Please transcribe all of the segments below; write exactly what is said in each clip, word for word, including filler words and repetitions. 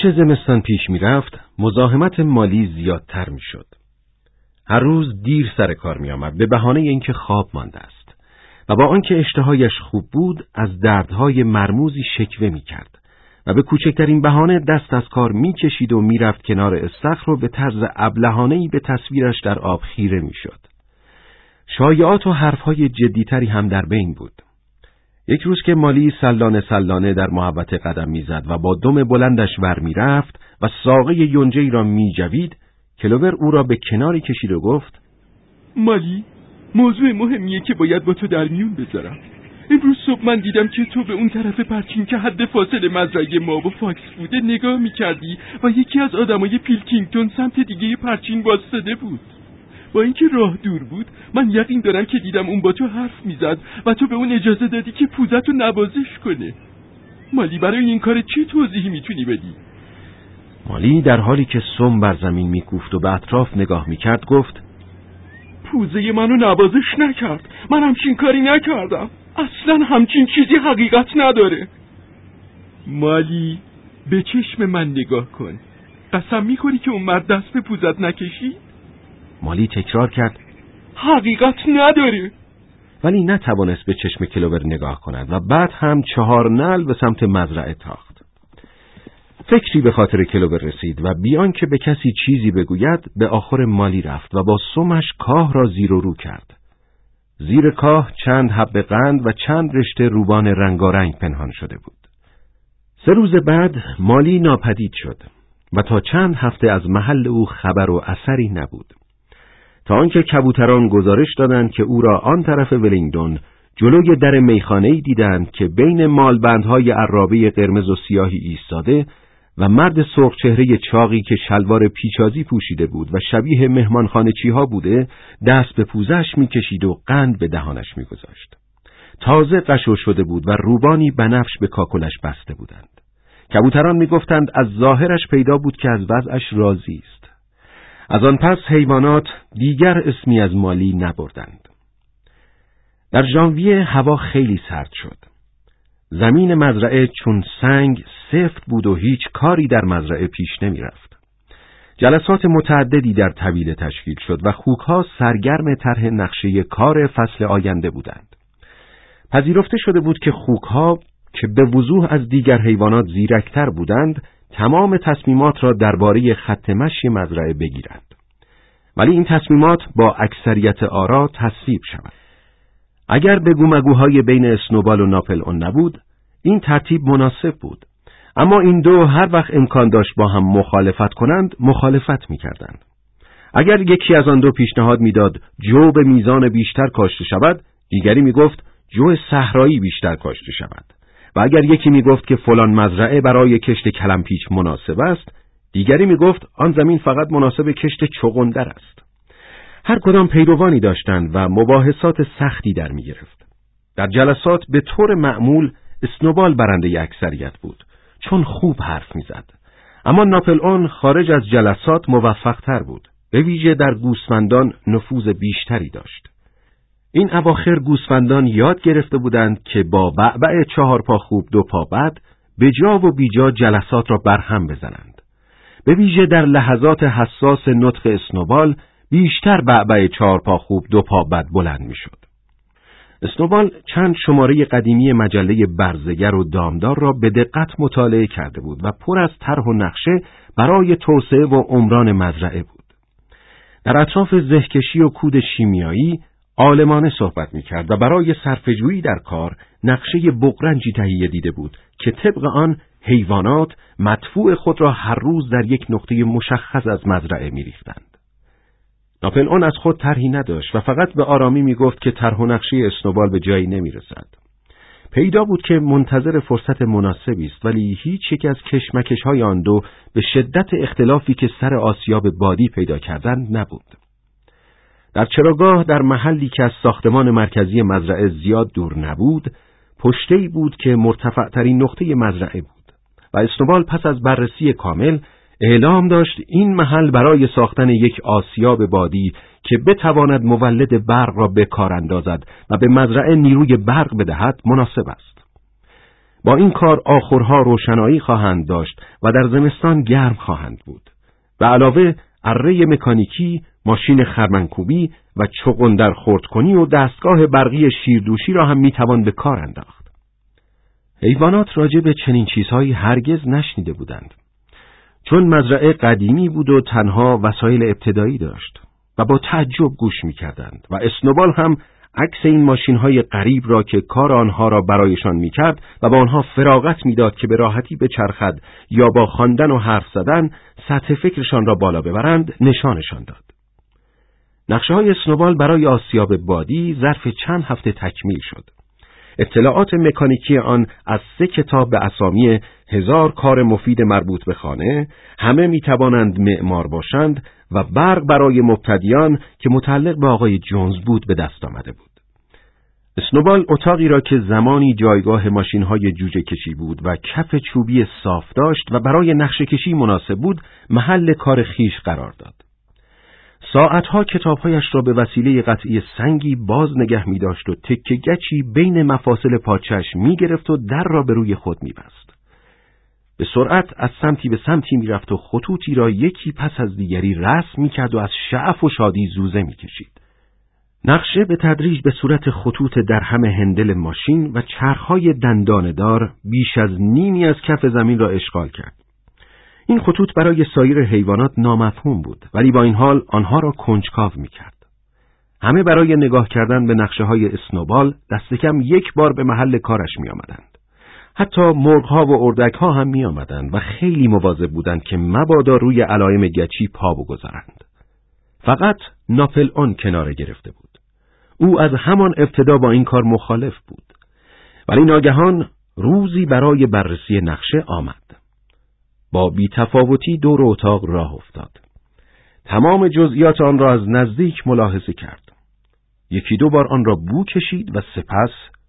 هرچه زمستان پیش می رفت، مزاحمت مالی زیادتر می شد. هر روز دیر سر کار می آمد به بهانه اینکه خواب مانده است و با آنکه اشتهایش خوب بود از دردهای مرموزی شکوه می کرد و به کوچکترین بهانه دست از کار می کشید و می رفت کنار استخر و به طرز ابلهانه‌ای به تصویرش در آب خیره می شد. شایعات و حرفهای جدیتری هم در بین بود. یک روز که مالی سلانه سلانه در محوطه قدم میزد و با دم بلندش ور میرفت و ساقه یونجه‌ای را میجوید، کلوور او را به کناری کشید و گفت: مالی، موضوع مهمیه که باید با تو در میون بذارم. امروز صبح من دیدم که تو به اون طرف پرچین که حد فاصله مزرعه ما و فاکس بوده نگاه میکردی و یکی از آدمای پیلکینگتون سمت دیگه پرچین واسطه بود. با اینکه راه دور بود، من یقین دارم که دیدم اون با تو حرف میزد و تو به اون اجازه دادی که پوزتو نوازش کنه. مالی، برای این کار چی توضیحی میتونی بدی؟ مالی در حالی که سم بر زمین میکوفت و به اطراف نگاه میکرد گفت: پوزه منو نوازش نکرد. من همچین کاری نکردم. اصلا همچین چیزی حقیقت نداره. مالی، به چشم من نگاه کن. قسم میخوری که اون مرد دست به پوزت نکشی؟ مالی تکرار کرد: حقیقت نداره. ولی نتوانست به چشم کلوور نگاه کند و بعد هم چهار نعل به سمت مزرعه تاخت. فکری به خاطر کلوور رسید و بیان که به کسی چیزی بگوید به آخر مالی رفت و با سمش کاه را زیر و رو کرد. زیر کاه چند حبه قند و چند رشته روبان رنگارنگ پنهان شده بود. سه روز بعد مالی ناپدید شد و تا چند هفته از محل او خبر و اثری نبود، تا آنکه کبوتران گزارش دادند که او را آن طرف ولینگدون جلوی در میخانه‌ای دیدند که بین مالبندهای عرابه قرمز و سیاهی ایستاده و مرد سرخ چهره چاقی که شلوار پیچازی پوشیده بود و شبیه مهمانخانه‌چی‌ها بوده دست به پوزش می‌کشید و قند به دهانش می‌گذاشت. تازه قشو شده بود و روبانی بنفش به کاکلش بسته بودند. کبوتران می‌گفتند از ظاهرش پیدا بود که از وضعش راضی است. از آن پس حیوانات دیگر اسمی از مالی نبردند. در ژانویه هوا خیلی سرد شد. زمین مزرعه چون سنگ سفت بود و هیچ کاری در مزرعه پیش نمی رفت. جلسات متعددی در طویله تشکیل شد و خوکها سرگرم طرح نقشه کار فصل آینده بودند. پذیرفته شده بود که خوکها که به وضوح از دیگر حیوانات زیرکتر بودند تمام تصمیمات را درباره خط مشی مزرعه بگیرند. ولی این تصمیمات با اکثریت آرا تصویب شود. اگر بگو مگوهای بین اسنوبال و ناپل اون نبود، این ترتیب مناسب بود. اما این دو هر وقت امکان داشت با هم مخالفت کنند، مخالفت می‌کردند. اگر یکی از آن دو پیشنهاد می‌داد جو به میزان بیشتر کاشته شود، دیگری می‌گفت جو صحرایی بیشتر کاشته شود. و اگر یکی می‌گفت که فلان مزرعه برای کشت کلمپیچ مناسب است، دیگری می‌گفت آن زمین فقط مناسب کشت چغندر است. هر کدام پیروانی داشتند و مباحثات سختی در می‌گرفت. در جلسات به طور معمول اسنوبال برنده اکثریت بود، چون خوب حرف می‌زد. اما ناپل اون خارج از جلسات موفق‌تر بود، به ویژه در گوسفندان نفوذ بیشتری داشت. این اواخر گوسفندان یاد گرفته بودند که با بعبع چهار پا خوب دو پا بد به جا و بیجا جلسات را برهم بزنند. به ویژه در لحظات حساس نطق اسنوبال بیشتر بعبع چهار پا خوب دو پا بد بلند می شد. اسنوبال چند شماره قدیمی مجله برزگر و دامدار را به دقت مطالعه کرده بود و پر از طرح و نقشه برای توسعه و عمران مزرعه بود. در اطراف زهکشی و کود شیمیایی عالمانه صحبت می‌کرد و برای صرفه‌جویی در کار نقشه بغرنجی تهیه دیده بود که طبق آن حیوانات مدفوع خود را هر روز در یک نقطه مشخص از مزرعه می‌ریختند. ناپل اون از خود طرحی نداشت و فقط به آرامی می‌گفت که طرح و نقشه اسنوبال به جایی نمی‌رسد. پیدا بود که منتظر فرصت مناسبی است، ولی هیچ یک از کشمکش‌های آن دو به شدت اختلافی که سر آسیاب بادی پیدا کردند نبود. در چراگاه در محلی که از ساختمان مرکزی مزرعه زیاد دور نبود، پشته‌ای بود که مرتفع‌ترین نقطه مزرعه بود و اسنوبال پس از بررسی کامل اعلام داشت این محل برای ساختن یک آسیاب بادی که بتواند مولد برق را به کار اندازد و به مزرعه نیروی برق بدهد مناسب است. با این کار آخرها روشنایی خواهند داشت و در زمستان گرم خواهند بود. به علاوه اره مکانیکی، ماشین خرمنکوبی و چغندر خردکنی و دستگاه برقی شیردوشی را هم میتوان به کار انداخت. حیوانات راجع به چنین چیزهایی هرگز نشنیده بودند. چون مزرعه قدیمی بود و تنها وسایل ابتدایی داشت و با تعجب گوش می‌کردند و اسنوبال هم عکس این ماشین‌های غریب را که کار آنها را برایشان می‌کرد و با آنها فراغت می‌داد که به راحتی بچرخد یا با خواندن و حرف زدن سطح فکرشان را بالا ببرند نشانشان داد. نقشه‌های اسنوبال برای آسیاب بادی ظرف چند هفته تکمیل شد. اطلاعات مکانیکی آن از سه کتاب به اسامی هزار کار مفید مربوط به خانه، همه میتوانند معمار باشند و برق برای مبتدیان که متعلق به آقای جونز بود به دست آمده بود. اسنوبال اتاقی را که زمانی جایگاه ماشین‌های جوجه کشی بود و کف چوبی صاف داشت و برای نقشه کشی مناسب بود، محل کار خیش قرار داد. ساعتها کتابهایش را به وسیله قطعی سنگی باز نگه می داشت و تکه گچی بین مفاصل پاچش می گرفت و در را به روی خود می بست. به سرعت از سمتی به سمتی می رفت و خطوطی را یکی پس از دیگری رسم می کرد و از شعف و شادی زوزه می کشید. نقشه به تدریج به صورت خطوط در همه هندل ماشین و چرخهای دنداندار بیش از نیمی از کف زمین را اشغال کرد. این خطوط برای سایر حیوانات نامفهوم بود، ولی با این حال آنها را کنجکاو می‌کرد. همه برای نگاه کردن به نقشه‌های اسنوبال دست کم یک بار به محل کارش می‌آمدند. حتی مرغ‌ها و اردک‌ها هم می‌آمدند و خیلی مواظب بودند که مبادا روی علائم گچی پا بگذارند. فقط ناپل اون کناره گرفته بود. او از همان ابتدا با این کار مخالف بود. ولی ناگهان روزی برای بررسی نقشه آمد. با بی‌تفاوتی دور اتاق راه افتاد. تمام جزئیات آن را از نزدیک ملاحظه کرد. یکی دو بار آن را بو کشید و سپس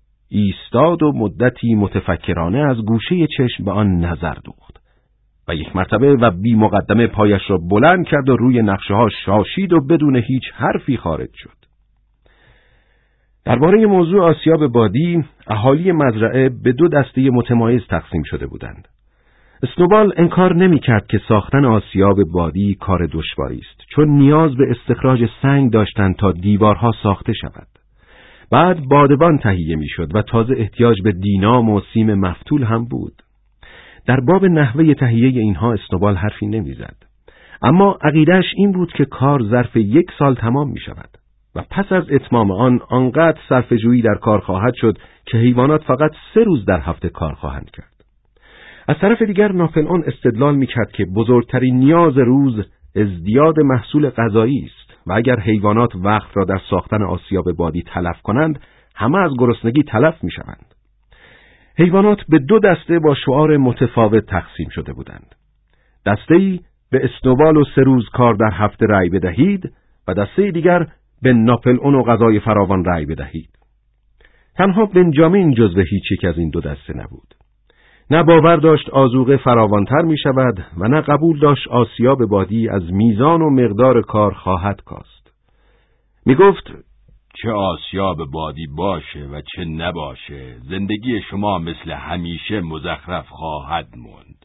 ایستاد و مدتی متفکرانه از گوشه چشم به آن نظر دوخت و یک مرتبه و بی مقدمه پایش را بلند کرد و روی نقشه ها شاشید و بدون هیچ حرفی خارج شد. درباره موضوع آسیاب بادی، اهالی مزرعه به دو دسته متمایز تقسیم شده بودند. اسنوبال انکار نمی کرد که ساختن آسیاب بادی کار دشواری است، چون نیاز به استخراج سنگ داشتند تا دیوارها ساخته شود. بعد بادبان تهیه می شد و تازه احتیاج به دینام و سیم مفتول هم بود. در باب نحوه تهیه اینها اسنوبال حرفی نمی زد. اما عقیده‌اش این بود که کار ظرف یک سال تمام می شود و پس از اتمام آن آنقدر صرفه‌جویی در کار خواهد شد که حیوانات فقط سه روز در هفته کار خواهند کرد. از طرف دیگر ناپل اون استدلال می‌کرد که بزرگترین نیاز روز ازدیاد محصول غذایی است و اگر حیوانات وقت را در ساختن آسیاب بادی تلف کنند، همه از گرسنگی تلف می‌شوند. حیوانات به دو دسته با شعار متفاوت تقسیم شده بودند. دسته‌ای به اسنوبال و سه روز کار در هفته رأی بدهید و دسته دیگر به ناپل اون و غذای فراوان رأی بدهید. تنها بنجامین جزو هیچ یک از این دو دسته نبود. نه باور داشت آذوقه فراوانتر می شود و نه قبول داشت آسیاب بادی از میزان و مقدار کار خواهد کاست. می گفت چه آسیاب بادی باشه و چه نباشه، زندگی شما مثل همیشه مزخرف خواهد موند.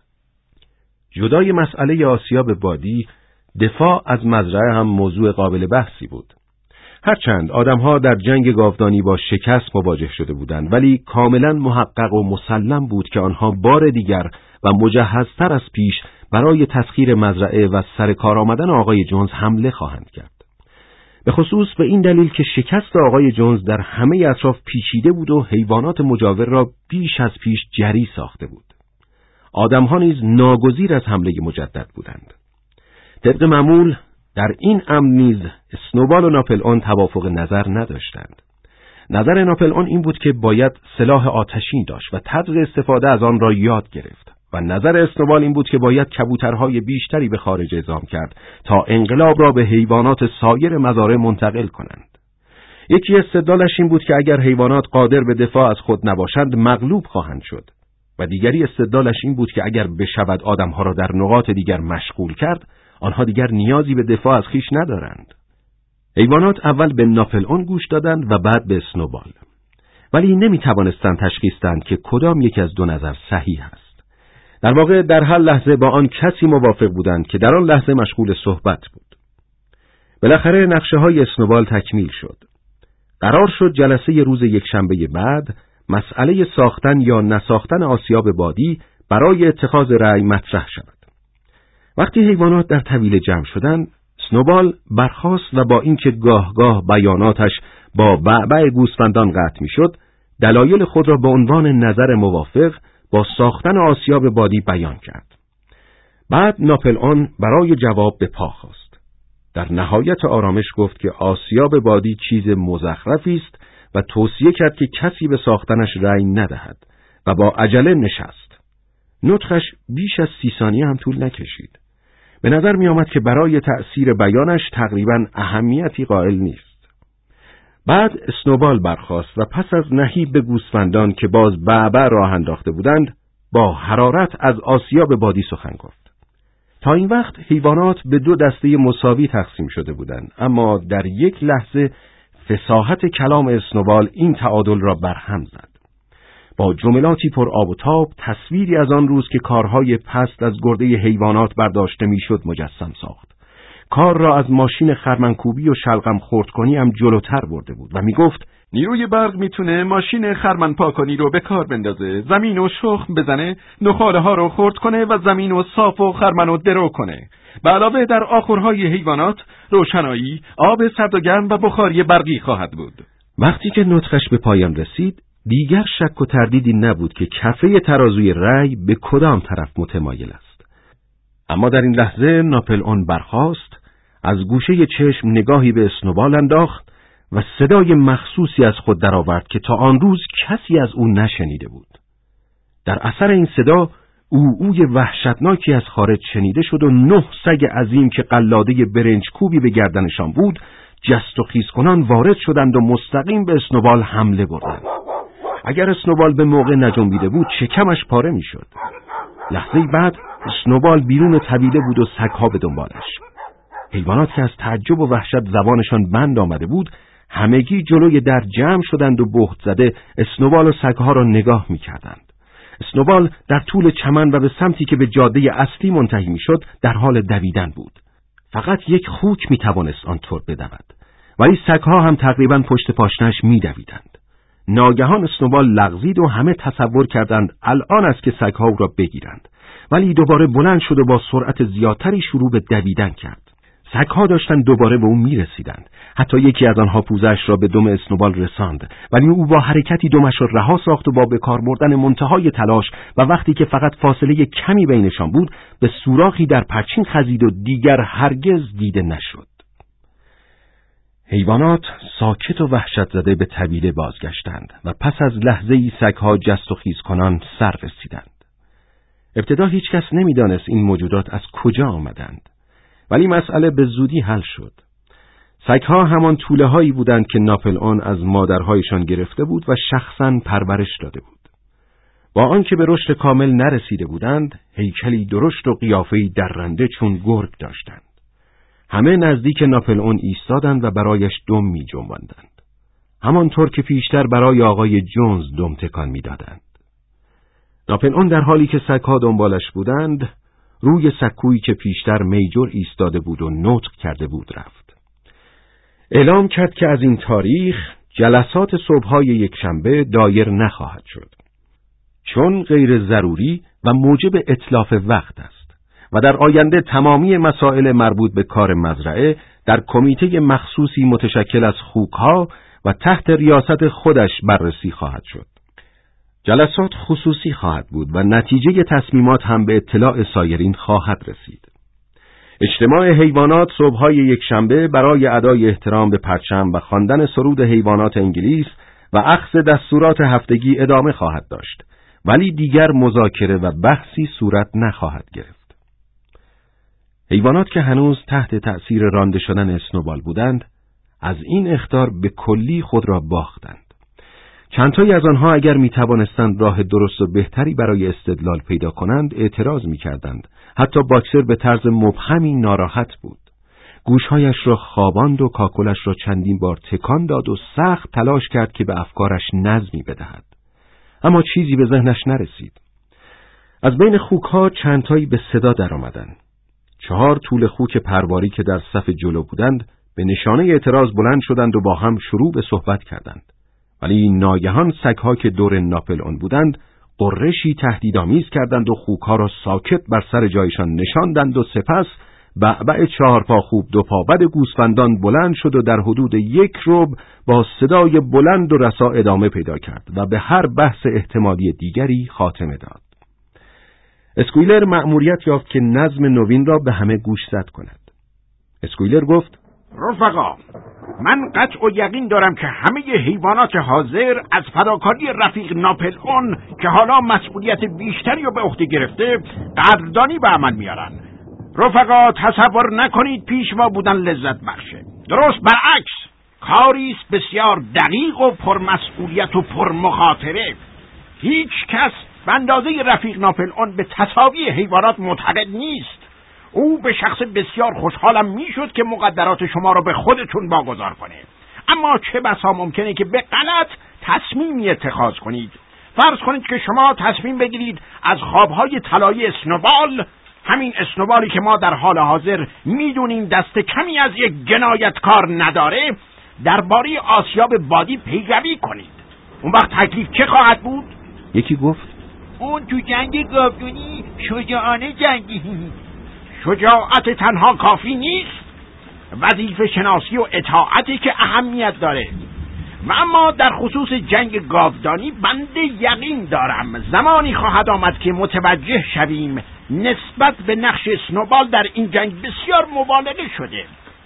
جدای مسئله آسیاب بادی، دفاع از مزرعه هم موضوع قابل بحثی بود. هرچند آدمها در جنگ گاودانی با شکست مواجه شده بودند، ولی کاملا محقق و مسلم بود که آنها بار دیگر و مجهزتر از پیش برای تسخیر مزرعه و سر کار آمدن آقای جونز حمله خواهند کرد. به خصوص به این دلیل که شکست آقای جونز در همه اطراف پیچیده بود و حیوانات مجاور را بیش از پیش جری ساخته بود. آدمها نیز ناگزیر از حمله مجدد بودند. طبق معمول در این امر نیز اسنوبال و ناپل اون توافق نظر نداشتند. نظر ناپل اون این بود که باید سلاح آتشین داشت و طرز استفاده از آن را یاد گرفت و نظر اسنوبال این بود که باید کبوترهای بیشتری به خارج اعزام کرد تا انقلاب را به حیوانات سایر مزارع منتقل کنند. یکی استدلالش این بود که اگر حیوانات قادر به دفاع از خود نباشند مغلوب خواهند شد و دیگری استدلالش این بود که اگر بشود آدمها را در نقاط دیگر مشغول کرد، آنها دیگر نیازی به دفاع از خیش ندارند. حیوانات اول به ناپل اون گوش دادند و بعد به اسنوبال. ولی نمیتوانستند تشخیص دهند که کدام یک از دو نظر صحیح است. در واقع در هر لحظه با آن کسی موافق بودند که در آن لحظه مشغول صحبت بود. بالاخره نقشه های اسنوبال تکمیل شد. قرار شد جلسه روز یکشنبه بعد مسئله ساختن یا نساختن آسیاب بادی برای اتخاذ رأی مطرح شود. وقتی حیوانات در طویله جمع شدند، اسنوبال برخاست و با اینکه گاه گاه بیاناتش با بعبع گوسفندان قطع میشد، دلایل خود را به عنوان نظر موافق با ساختن آسیاب بادی بیان کرد. بعد ناپلئون برای جواب به پا خاست. در نهایت آرامش گفت که آسیاب بادی چیز مزخرفی است و توصیه کرد که کسی به ساختنش رأی ندهد و با عجله نشست. نطقش بیش از سی ثانیه هم طول نکشید. به نظر می آمد که برای تأثیر بیانش تقریباً اهمیتی قائل نیست. بعد اسنوبال برخاست و پس از نهیب به گوسفندان که باز بعبع راه انداخته بودند، با حرارت از آسیاب بادی سخن گفت. تا این وقت حیوانات به دو دسته مساوی تقسیم شده بودند، اما در یک لحظه فصاحت کلام اسنوبال این تعادل را برهم زد. با جملاتی پر آب و تاب تصویری از آن روز که کارهای پست از گرده حیوانات برداشته میشد مجسم ساخت. کار را از ماشین خرمنکوبی و شلغم خردکنی هم جلوتر برده بود و میگفت نیروی برق میتونه ماشین خرمن پاکنی رو به کار بندازه، زمین و شخم بزنه، نخاله ها رو خرد کنه و زمین و صاف و خرمن و درو کنه. به علاوه در آخرهای حیوانات روشنایی، آب سرد و گرم و بخاری برقی خواهد بود. وقتی که نطقش به پایان رسید، دیگر شک و تردیدی نبود که کفه ترازوی رأی به کدام طرف متمایل است. اما در این لحظه ناپلئون برخاست، از گوشه چشم نگاهی به اسنوبال انداخت و صدای مخصوصی از خود درآورد که تا آن روز کسی از او نشنیده بود. در اثر این صدا اوعوی وحشتناکی از خارج شنیده شد و نه سگ عظیم که قلاده برنج کوبی به گردنشان بود جست و خیز کنان وارد شدند و مستقیم به اسنوبال حمله بردند. اگر اسنوبال به موقع نجنبیده بود شکمش پاره میشد. لحظه بعد اسنوبال بیرون طویله بود و سگها به دنبالش. حیوانات که از تعجب و وحشت زبانشان بند آمده بود همگی جلوی در جمع شدند و بهت زده اسنوبال و سگها را نگاه می‌کردند. اسنوبال در طول چمن و به سمتی که به جاده اصلی منتهی می‌شد در حال دویدن بود. فقط یک خوک می‌توانست آنطور بدود، ولی سگها هم تقریباً پشت پاشنش می‌دویدند. ناگهان اسنوبال لغزید و همه تصور کردند الان است که سگها او را بگیرند، ولی دوباره بلند شد و با سرعت زیادتری شروع به دویدن کرد. سگها داشتند دوباره به او می‌رسیدند. حتی یکی از آنها پوزش را به دم اسنوبال رساند، ولی او با حرکتی دمش را رها ساخت و با به کار بردن منتهای تلاش و وقتی که فقط فاصله کمی بینشان بود به سوراخی در پرچین خزید و دیگر هرگز دیده نشد. حیوانات ساکت و وحشت زده به طویله بازگشتند و پس از لحظه‌ای سگها جست و خیز کنان سر رسیدند. ابتدا هیچ کس نمی‌دانست این موجودات از کجا آمدند، ولی مسئله به زودی حل شد. سگها همان توله هایی بودند که ناپلئون از مادرهایشان گرفته بود و شخصاً پرورش داده بود. با آنکه به رشد کامل نرسیده بودند، هیکلی درشت و قیافه‌ای درنده چون گرگ داشتند. همه نزدیک ناپلئون ایستادند و برایش دم می جنباندند، همانطور که پیشتر برای آقای جونز دم تکان می دادند. ناپلئون در حالی که سگها دنبالش بودند، روی سکویی که پیشتر میجر ایستاده بود و نطق کرده بود رفت. اعلام کرد که از این تاریخ جلسات صبح‌های یکشنبه دایر نخواهد شد، چون غیر ضروری و موجب اتلاف وقت است و در آینده تمامی مسائل مربوط به کار مزرعه در کمیته مخصوصی متشکل از خوک‌ها و تحت ریاست خودش بررسی خواهد شد. جلسات خصوصی خواهد بود و نتیجه تصمیمات هم به اطلاع سایرین خواهد رسید. اجتماع حیوانات صبح‌های یکشنبه برای ادای احترام به پرچم و خواندن سرود حیوانات انگلیس و اخذ دستورات هفتگی ادامه خواهد داشت، ولی دیگر مذاکره و بحثی صورت نخواهد گرفت. حیوانات که هنوز تحت تأثیر رانده شدن اسنوبال بودند، از این اخطار به کلی خود را باختند. چندتایی از آنها اگر می توانستند راه درست و بهتری برای استدلال پیدا کنند اعتراض می کردند. حتی باکسر به طرز مبهمی ناراحت بود. گوشهایش را خواباند و کاکلش را چندین بار تکان داد و سخت تلاش کرد که به افکارش نظمی بدهد. اما چیزی به ذهنش نرسید. از بین خوکها چندتایی به صدا در آمدند. چهار طول خوک پرواری که در صف جلو بودند به نشانه اعتراض بلند شدند و با هم شروع به صحبت کردند. ولی ناگهان سگها که دور ناپلئون بودند غرشی تهدیدآمیز کردند و خوکها را ساکت بر سر جایشان نشاندند و سپس بعبع چهار پا خوب دو پا بد گوسفندان بلند شد و در حدود یک ربع با صدای بلند و رسا ادامه پیدا کرد و به هر بحث احتمالی دیگری خاتمه داد. اسکویلر مأموریت یافت که نظم نوین را به همه گوشزد کند. اسکویلر گفت: رفقا، من قطع و یقین دارم که همه حیوانات حاضر از فداکاری رفیق ناپلئون که حالا مسئولیت بیشتری رو به عهده گرفته قدردانی به عمل میارن. رفقا، تصور نکنید پیش ما بودن لذت بخشه. درست برعکس، کاری است بسیار دقیق و پرمسئولیت و پرمخاطره. هیچ کس به اندازه رفیق ناپلئون به تساوی حیوانات معتقد نیست. او به شخص بسیار خوشحالم میشد که مقدرات شما را به خودتون واگذار کنه. اما چه بسا ممکنه که به غلط تصمیمی اتخاذ کنید. فرض کنید که شما تصمیم بگیرید از خوابهای طلایی اسنوبال، همین اسنوبالی که ما در حال حاضر میدونیم دست کمی از یک جنایتکار نداره، درباره آسیاب بادی پیروی کنید. اون وقت تکلیف چه خواهد بود؟ یکی گفت: اون تو جنگ گاودونی شجاعانه جنگی. شجاعت تنها کافی نیست، وظیفه شناسی و اطاعتی که اهمیت داره. و اما در خصوص جنگ گاودانی بنده یقین دارم زمانی خواهد آمد که متوجه شویم نسبت به نقش اسنوبال در این جنگ بسیار مبالغه شده.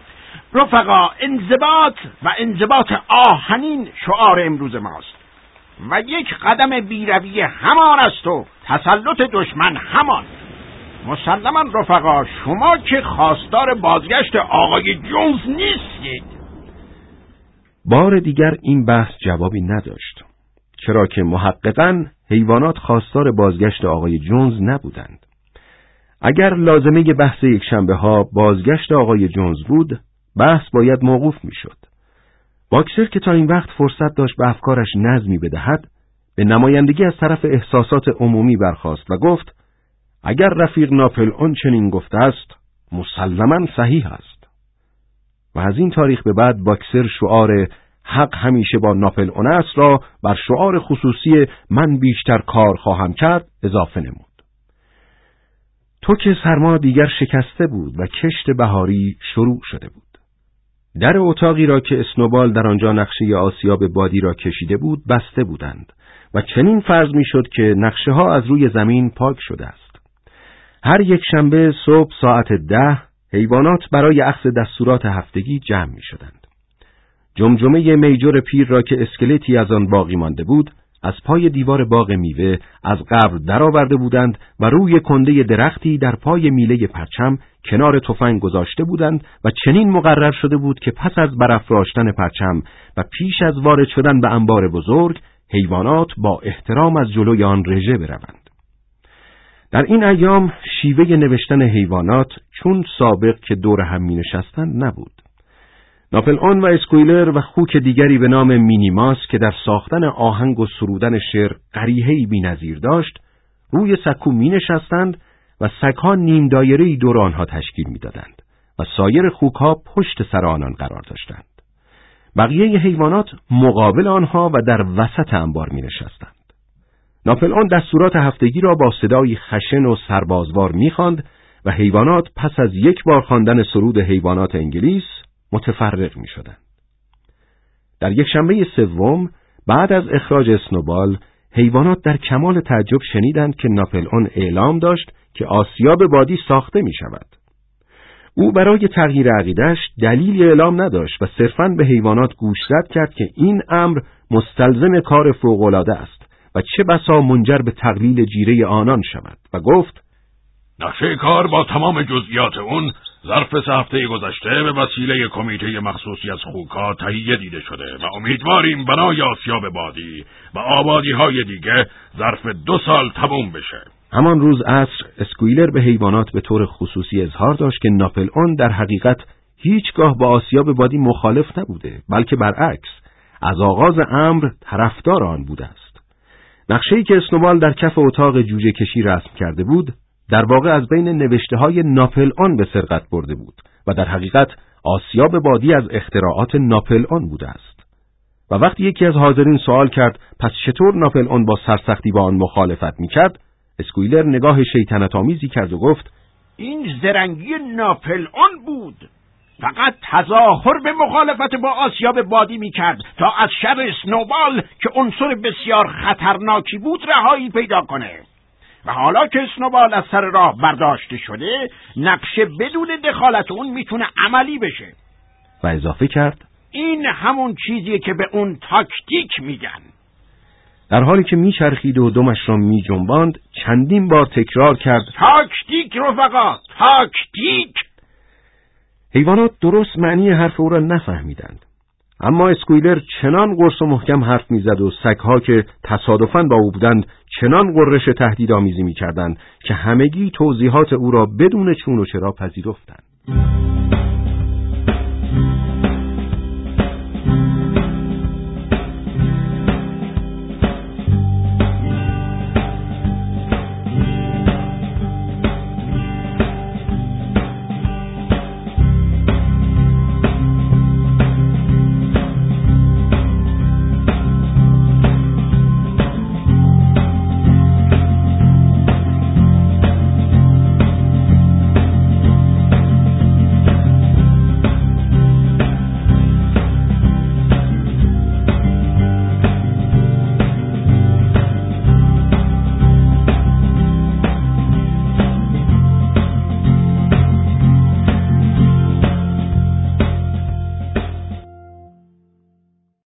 رفقا، انضباط و انضباط آهنین شعار امروز ماست و یک قدم بیروی همان است و تسلط دشمن همان. مسلماً رفقا، شما که خواستار بازگشت آقای جونز نیستید. بار دیگر این بحث جوابی نداشت، چرا که محققاً حیوانات خواستار بازگشت آقای جونز نبودند. اگر لازمه بحث یک شنبه ها بازگشت آقای جونز بود، بحث باید موقوف می شد. باکسر که تا این وقت فرصت داشت به افکارش نظمی بدهد، به نمایندگی از طرف احساسات عمومی برخاست و گفت: اگر رفیق ناپلئون چنین گفته است، مسلماً صحیح است. و از این تاریخ به بعد باکسر شعار حق همیشه با ناپلئون است را بر شعار خصوصی من بیشتر کار خواهم کرد اضافه نمود. توک سرما دیگر شکسته بود و کشت بهاری شروع شده بود. در اتاقی را که اسنوبال در آنجا نقشه آسیاب بادی را کشیده بود بسته بودند و چنین فرض می شد که نقشه ها از روی زمین پاک شده است. هر یک شنبه صبح ساعت ده حیوانات برای اخذ دستورات هفتگی جمع می شدند. جمجمه میجور پیر را که اسکلتی از آن باقی مانده بود از پای دیوار باغ میوه از قبر درآورده بودند و روی کنده درختی در پای میله پرچم کنار تفنگ گذاشته بودند و چنین مقرر شده بود که پس از برافراشتن پرچم و پیش از وارد شدن به انبار بزرگ حیوانات با احترام از جلوی آن رژه بروند. در این ایام شیوه نوشتن حیوانات چون سابق که دور هم می نشستند نبود. ناپلئون و اسکویلر و خوک دیگری به نام مینیماس که در ساختن آهنگ و سرودن شعر قریحه‌ای بی‌نظیر داشت، روی سکو می نشستند و سگ‌ها نیم دایره‌ای دور آنها تشکیل می دادند و سایر خوک‌ها پشت سر آنان قرار داشتند. بقیه حیوانات مقابل آنها و در وسط انبار می نشستند. ناپلئون دستورات هفتگی را با صدای خشن و سربازوار می خواند و حیوانات پس از یک بار خواندن سرود حیوانات انگلیس متفرق می شدند. در یک شنبه سوم بعد از اخراج اسنوبال حیوانات در کمال تعجب شنیدند که ناپلئون اعلام داشت که آسیاب بادی ساخته می شود. او برای تغییر عقیده‌اش دلیلی اعلام نداشت و صرفاً به حیوانات گوشزد کرد که این امر مستلزم کار فوق‌العاده است و چه بسا منجر به تقلیل جیره آنان شود و گفت: نقشه کار با تمام جزئیات اون ظرف سه هفته گذشته به وسیله کمیته مخصوصی از خوکا تهیه دیده شده و امیدواریم بنای آسیاب بادی و آبادی های دیگه ظرف دو سال تموم بشه. همان روز عصر اسکویلر به حیوانات به طور خصوصی اظهار داشت که ناپلئون در حقیقت هیچگاه با آسیاب بادی مخالف نبوده، بلکه برعکس از آغاز امر طرفدار آن بوده است. نقشه‌ای که اسنوبال در کف اتاق جوجه کشی رسم کرده بود، در واقع از بین نوشته‌های ناپل اون به سرقت برده بود و در حقیقت آسیاب بادی از اختراعات ناپل اون بوده است. و وقتی یکی از حاضرین سوال کرد پس چطور ناپل اون با سرسختی با آن مخالفت می‌کرد، اسکویلر نگاه شیطنت آمیزی کرد و گفت: این زرنگی ناپل اون بود. فقط تظاهر به مخالفت با آسیاب بادی میکرد تا از شر اسنوبال که عنصر بسیار خطرناکی بود رهایی پیدا کنه. و حالا که اسنوبال از سر راه برداشته شده، نقشه بدون دخالت اون میتونه عملی بشه. و اضافه کرد: این همون چیزیه که به اون تاکتیک میگن. در حالی که میچرخید و دمش را میجنباند، چندین بار تکرار کرد: تاکتیک رفقا، تاکتیک. حیوانات درست معنی حرف او را نفهمیدند، اما اسکویلر چنان قرص و محکم حرف میزد و سگها که تصادفاً با او بودند چنان غرش تهدیدآمیزی میکردند که همگی توضیحات او را بدون چون و چرا پذیرفتند.